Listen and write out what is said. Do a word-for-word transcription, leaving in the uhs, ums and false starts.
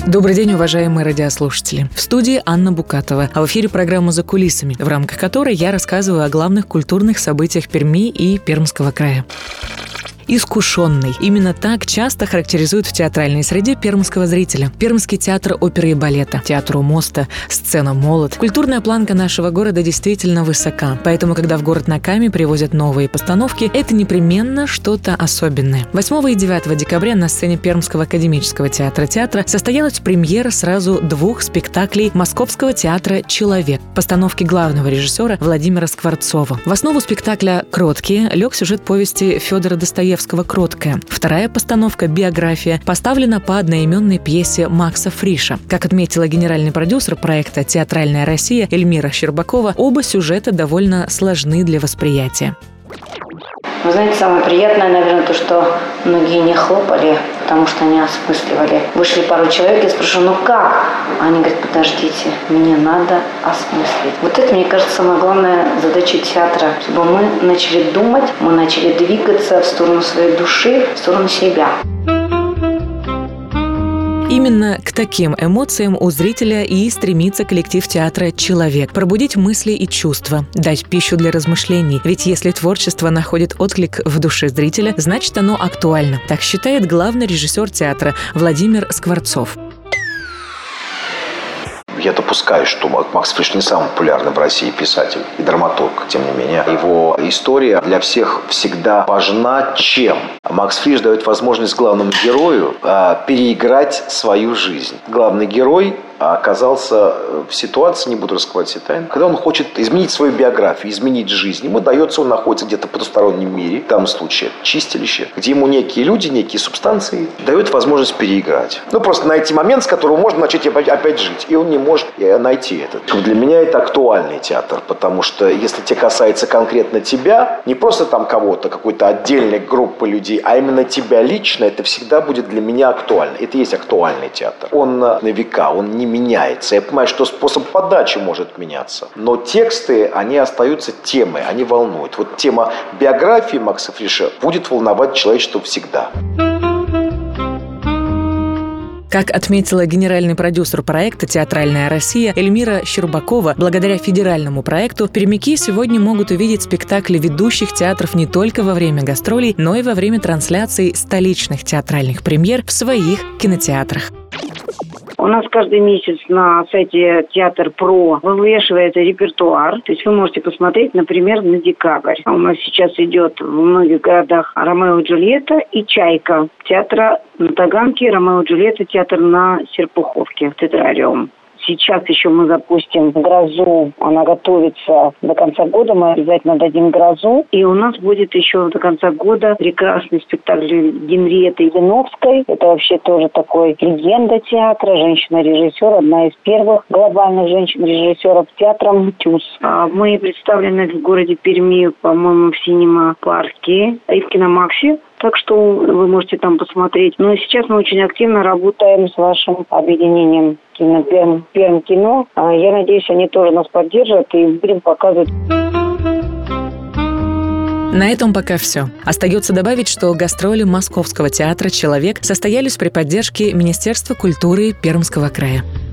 Добрый день, уважаемые радиослушатели. В студии Анна Букатова, а в эфире программа «За кулисами», в рамках которой я рассказываю о главных культурных событиях Перми и Пермского края. Искушенный. Именно так часто характеризуют в театральной среде пермского зрителя. Пермский театр оперы и балета, театр у моста, сцена «Молот». Культурная планка нашего города действительно высока, поэтому, когда в город на Каме привозят новые постановки, это непременно что-то особенное. восьмого и девятого декабря на сцене Пермского академического театра театра состоялась премьера сразу двух спектаклей Московского театра «Человек», постановки главного режиссера Владимира Скворцова. В основу спектакля «Кроткие» лег сюжет повести Федора Достоевского «Кроткая». Вторая постановка «Биография» поставлена по одноименной пьесе Макса Фриша. Как отметила генеральный продюсер проекта «Театральная Россия» Эльмира Щербакова, оба сюжета довольно сложны для восприятия. Вы знаете, самое приятное, наверное, то, что многие не хлопали, потому что они осмысливали. Вышли пару человек, я спрашиваю, ну как? Они говорят, подождите, мне надо осмыслить. Вот это, мне кажется, самая главная задача театра, чтобы мы начали думать, мы начали двигаться в сторону своей души, в сторону себя. Именно к таким эмоциям у зрителя и стремится коллектив театра «Человек». Пробудить мысли и чувства, дать пищу для размышлений. Ведь если творчество находит отклик в душе зрителя, значит оно актуально. Так считает главный режиссер театра Владимир Скворцов. Я допускаю, что Макс Фриш не самый популярный в России писатель и драматург, тем не менее. Его история для всех всегда важна. Чем? Макс Фриш дает возможность главному герою а, переиграть свою жизнь. Главный герой оказался в ситуации, не буду раскрывать все тайны, когда он хочет изменить свою биографию, изменить жизнь. Ему дается, он находится где-то в потустороннем мире, в данном случае чистилище, где ему некие люди, некие субстанции дают возможность переиграть. Ну, просто найти момент, с которого можно начать опять жить. И он не может найти этот. Для меня это актуальный театр, потому что если тебе касается конкретно тебя, не просто там кого-то, какой-то отдельной группы людей, а именно тебя лично, это всегда будет для меня актуально. Это и есть актуальный театр. Он на века, он не меняется. Я понимаю, что способ подачи может меняться. Но тексты, они остаются темой, они волнуют. Вот тема биографии Макса Фриша будет волновать человечество всегда. Как отметила генеральный продюсер проекта «Театральная Россия» Эльмира Щербакова, благодаря федеральному проекту пермяки сегодня могут увидеть спектакли ведущих театров не только во время гастролей, но и во время трансляций столичных театральных премьер в своих кинотеатрах. У нас каждый месяц на сайте Театр Про вывешивается репертуар. То есть вы можете посмотреть, например, на декабрь. У нас сейчас идет в многих городах «Ромео и Джульетта» и «Чайка». Театра на Таганке, «Ромео и Джульетта», театр на Серпуховке, в Тетрариум. Сейчас еще мы запустим «Грозу». Она готовится до конца года. Мы обязательно дадим «Грозу». И у нас будет еще до конца года прекрасный спектакль Генриетты Яновской. Это вообще тоже такой легенда театра. Женщина-режиссер. Одна из первых глобальных женщин-режиссеров театра «Тюз». Мы представлены в городе Перми, по-моему, в Синема-парке и в Киномаксе. Так что вы можете там посмотреть. Но сейчас мы очень активно работаем с вашим объединением кино, Перм, Перм кино. Я надеюсь, они тоже нас поддержат и будем показывать. На этом пока все. Остается добавить, что гастроли Московского театра «Человек» состоялись при поддержке Министерства культуры Пермского края.